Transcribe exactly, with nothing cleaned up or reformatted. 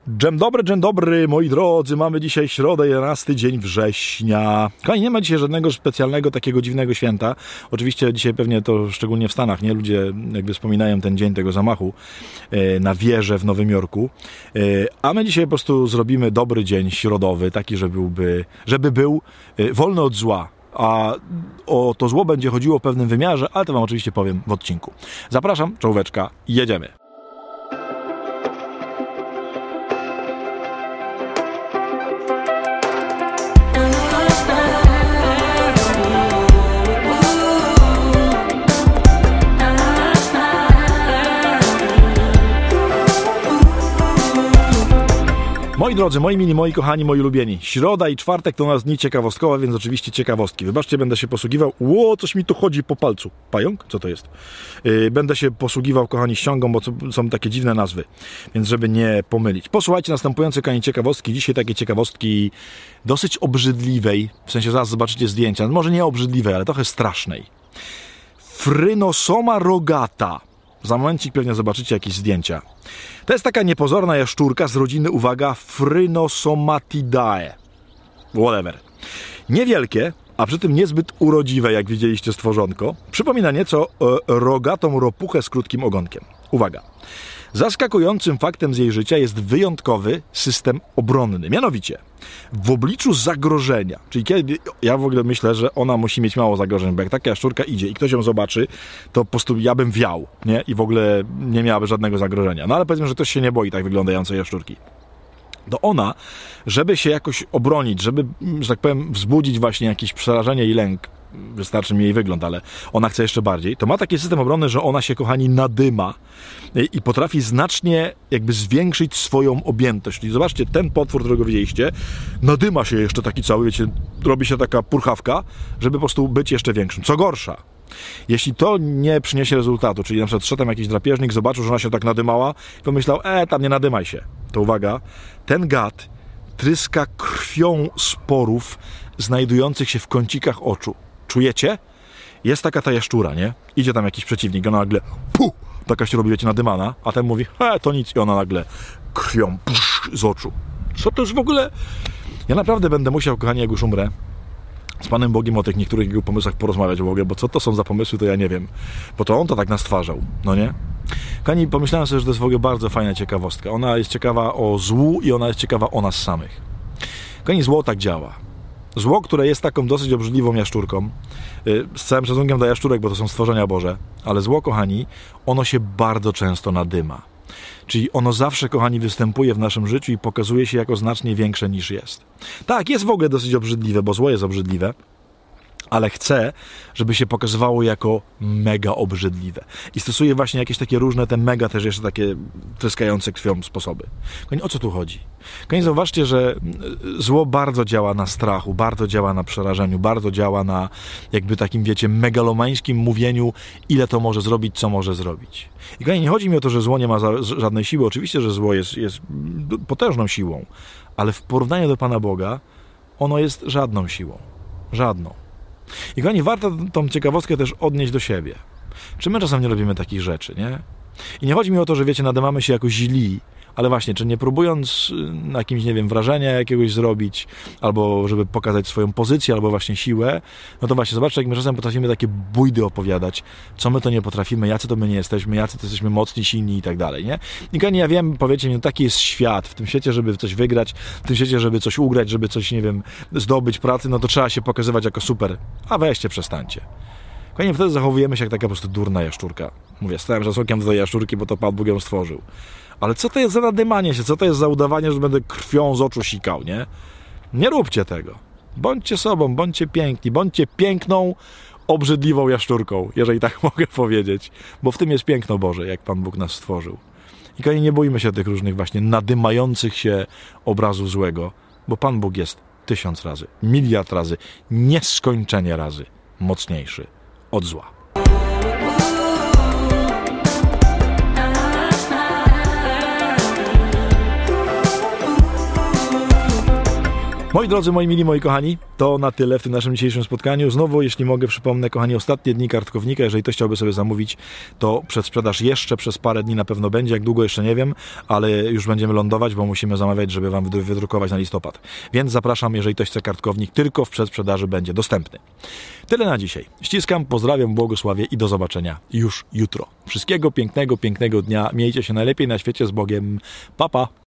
Dzień dobry, dzień dobry, moi drodzy. Mamy dzisiaj środę, jedenasty dzień września. Kochani, nie ma dzisiaj żadnego specjalnego takiego dziwnego święta. Oczywiście dzisiaj pewnie to szczególnie w Stanach, nie? Ludzie jakby wspominają ten dzień tego zamachu e, na wieżę w Nowym Jorku. E, a my dzisiaj po prostu zrobimy dobry dzień środowy, taki, żeby, byłby, żeby był e, wolny od zła. A o to zło będzie chodziło w pewnym wymiarze, ale to wam oczywiście powiem w odcinku. Zapraszam, czołóweczka, jedziemy. Moi drodzy, moi mili, moi kochani, moi ulubieni. Środa i czwartek to u nas dni ciekawostkowe, więc oczywiście ciekawostki. Wybaczcie, będę się posługiwał... Ło, coś mi tu chodzi po palcu. Pająk? Co to jest? Yy, będę się posługiwał, kochani, ściągą, bo są takie dziwne nazwy. Więc żeby nie pomylić. Posłuchajcie następujące, kochani, ciekawostki. Dzisiaj takie ciekawostki dosyć obrzydliwej. W sensie zaraz zobaczycie zdjęcia. Może nie obrzydliwej, ale trochę strasznej. Phrynosoma rogata. Za momencik pewnie zobaczycie jakieś zdjęcia. To jest taka niepozorna jaszczurka z rodziny, uwaga, Phrynosomatidae. Whatever. Niewielkie, a przy tym niezbyt urodziwe, jak widzieliście stworzonko. Przypomina nieco e, rogatą ropuchę z krótkim ogonkiem. Uwaga. Zaskakującym faktem z jej życia jest wyjątkowy system obronny. Mianowicie, w obliczu zagrożenia, czyli kiedy, ja w ogóle myślę, że ona musi mieć mało zagrożeń, bo jak taka jaszczurka idzie i ktoś ją zobaczy, to po prostu ja bym wiał, nie? I w ogóle nie miałaby żadnego zagrożenia. No ale powiedzmy, że ktoś się nie boi tak wyglądającej jaszczurki. To ona, żeby się jakoś obronić, żeby, że tak powiem, wzbudzić właśnie jakieś przerażenie i lęk, wystarczy mi jej wygląd, ale ona chce jeszcze bardziej, to ma taki system obronny, że ona się, kochani, nadyma i potrafi znacznie jakby zwiększyć swoją objętość. Czyli zobaczcie, ten potwór, którego widzieliście, nadyma się jeszcze taki cały, wiecie, robi się taka purchawka, żeby po prostu być jeszcze większym. Co gorsza, jeśli to nie przyniesie rezultatu, czyli na przykład szedł tam jakiś drapieżnik, zobaczył, że ona się tak nadymała i pomyślał, e, tam nie nadymaj się, to uwaga, ten gad tryska krwią sporów znajdujących się w kącikach oczu. Czujecie? Jest taka ta jaszczura, nie? Idzie tam jakiś przeciwnik, ona nagle puh, taka się robi, wiecie, nadymana, a ten mówi, he, to nic, i ona nagle krwią pusz, z oczu. Co to już w ogóle? Ja naprawdę będę musiał, kochani, jak już umrę, z Panem Bogiem o tych niektórych jego pomysłach porozmawiać w ogóle, bo co to są za pomysły, to ja nie wiem. Bo to on to tak nas stwarzał, no nie? Kochani, pomyślałem sobie, że to jest w ogóle bardzo fajna ciekawostka. Ona jest ciekawa o złu i ona jest ciekawa o nas samych. Kochani, zło tak działa. Zło, które jest taką dosyć obrzydliwą jaszczurką, z całym szacunkiem dla jaszczurek, bo to są stworzenia Boże, ale zło, kochani, ono się bardzo często nadyma. Czyli ono zawsze, kochani, występuje w naszym życiu i pokazuje się jako znacznie większe niż jest. Tak, jest w ogóle dosyć obrzydliwe, bo zło jest obrzydliwe, ale chcę, żeby się pokazywało jako mega obrzydliwe. I stosuję właśnie jakieś takie różne, te mega też jeszcze takie tryskające krwią sposoby. Kochani, o co tu chodzi? Kochani, zauważcie, że zło bardzo działa na strachu, bardzo działa na przerażeniu, bardzo działa na jakby takim, wiecie, megalomańskim mówieniu, ile to może zrobić, co może zrobić. I kochani, nie chodzi mi o to, że zło nie ma żadnej siły. Oczywiście, że zło jest, jest potężną siłą, ale w porównaniu do Pana Boga ono jest żadną siłą. Żadną. I kochani, warto tą ciekawostkę też odnieść do siebie. Czy my czasem nie robimy takich rzeczy, nie? I nie chodzi mi o to, że wiecie, nadymamy się jako źli, ale właśnie, czy nie próbując na kimś, nie wiem, wrażenia jakiegoś zrobić, albo żeby pokazać swoją pozycję, albo właśnie siłę, no to właśnie, zobaczcie, jak my czasem potrafimy takie bójdy opowiadać, co my to nie potrafimy, jacy to my nie jesteśmy, jacy to jesteśmy mocni, silni i tak dalej, nie? I kochani, ja wiem, powiecie mi, no taki jest świat, w tym świecie, żeby coś wygrać, w tym świecie, żeby coś ugrać, żeby coś, nie wiem, zdobyć pracy, no to trzeba się pokazywać jako super, a weźcie, przestańcie. Kochani, wtedy zachowujemy się jak taka po prostu durna jaszczurka. Mówię, stałem szacunkiem do tej jaszczurki, bo to Pan Bóg ją stworzył. Ale co to jest za nadymanie się? Co to jest za udawanie, że będę krwią z oczu sikał, nie? Nie róbcie tego. Bądźcie sobą, bądźcie piękni, bądźcie piękną, obrzydliwą jaszczurką, jeżeli tak mogę powiedzieć. Bo w tym jest piękno Boże, jak Pan Bóg nas stworzył. I kochani, nie bójmy się tych różnych właśnie nadymających się obrazów złego, bo Pan Bóg jest tysiąc razy, miliard razy, nieskończenie razy mocniejszy od zła. Moi drodzy, moi mili, moi kochani, to na tyle w tym naszym dzisiejszym spotkaniu. Znowu, jeśli mogę, przypomnę, kochani, ostatnie dni kartkownika. Jeżeli ktoś chciałby sobie zamówić, to przedsprzedaż jeszcze przez parę dni na pewno będzie. Jak długo jeszcze nie wiem, ale już będziemy lądować, bo musimy zamawiać, żeby wam wydrukować na listopad. Więc zapraszam, jeżeli ktoś chce kartkownik, tylko w przedsprzedaży będzie dostępny. Tyle na dzisiaj. Ściskam, pozdrawiam, błogosławię i do zobaczenia już jutro. Wszystkiego pięknego, pięknego dnia. Miejcie się najlepiej na świecie, z Bogiem. Pa, pa.